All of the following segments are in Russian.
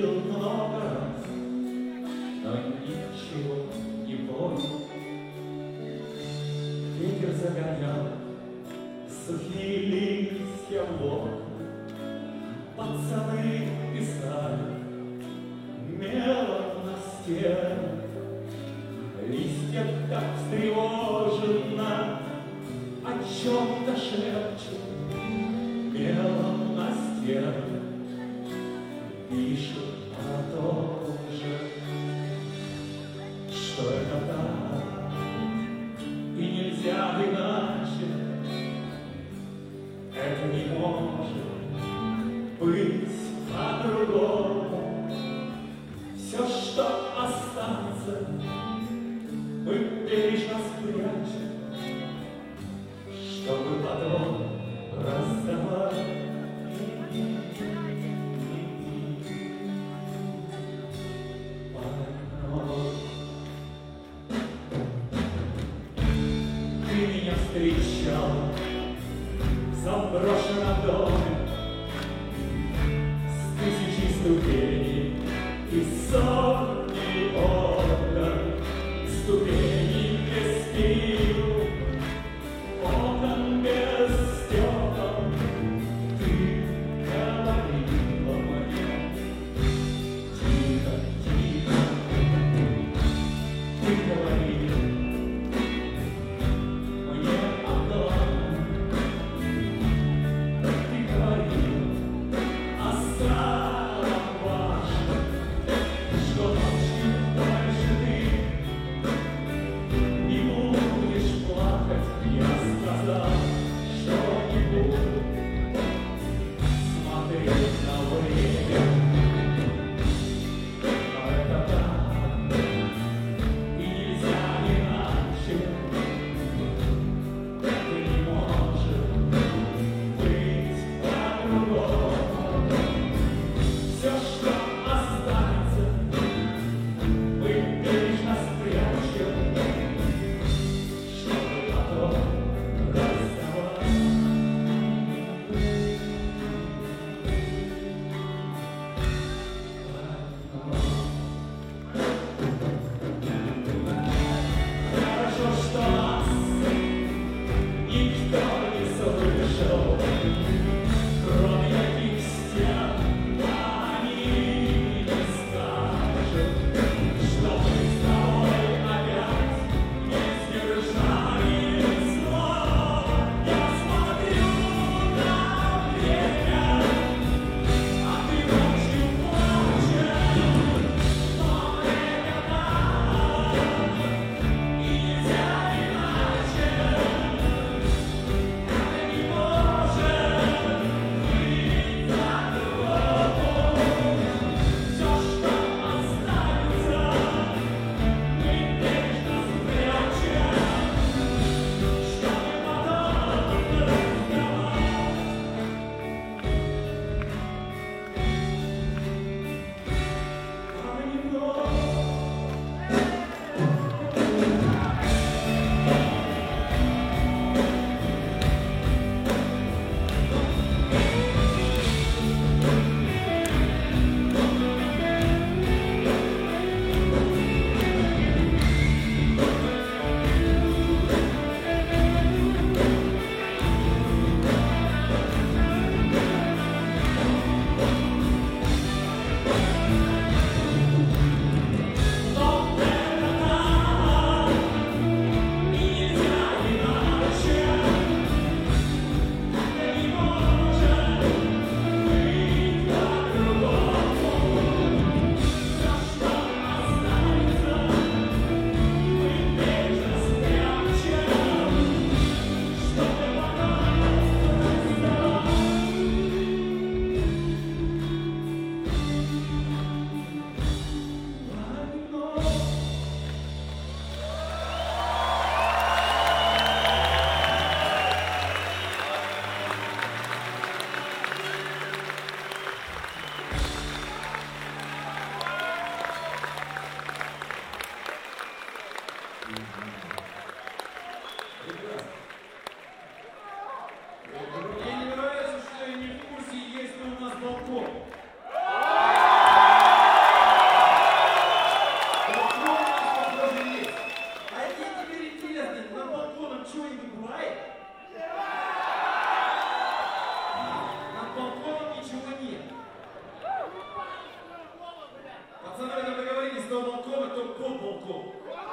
видел много раз, но ничего не понял. Ветер загонял сухие листья в окна, пацаны писали мелом на стенах. Листья так встревоженно о чем-то шепчут мелом на стенах. Пишут о том же, что это так, и нельзя иначе. Это не может быть по-другому. Все, что останется, мы бережно спрячем, чтобы потом раздавать. Ты меня встречал в заброшенном доме с тысячей ступеней и сотней окон, ступеней без перил, окон без стекол. Ты говорила мне тихо, тихо, ты говорила мне одно, ты говорила о самом важном, что до балкона, то под балкон.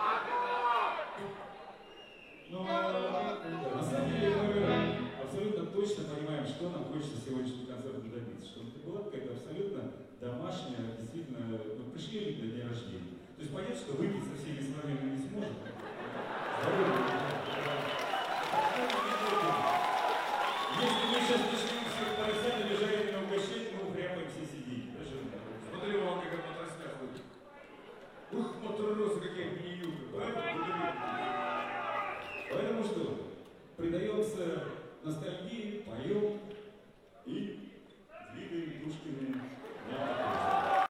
Но на самом деле мы абсолютно точно понимаем, что нам хочется сегодняшнего концерта добиться. Чтобы это была какая-то абсолютно домашняя, действительно, ну, пришли люди на день рождения. То есть понятно, что выпить со всеми с вами мы не сможем. Если мы сейчас начнем всех поросят обижательно угощать, мы упрямые все сидеть. Смотри, вон, как это отрастят будет. Ух, матросы, какие гниют. Поэтому что, предаемся ностальгии, поем,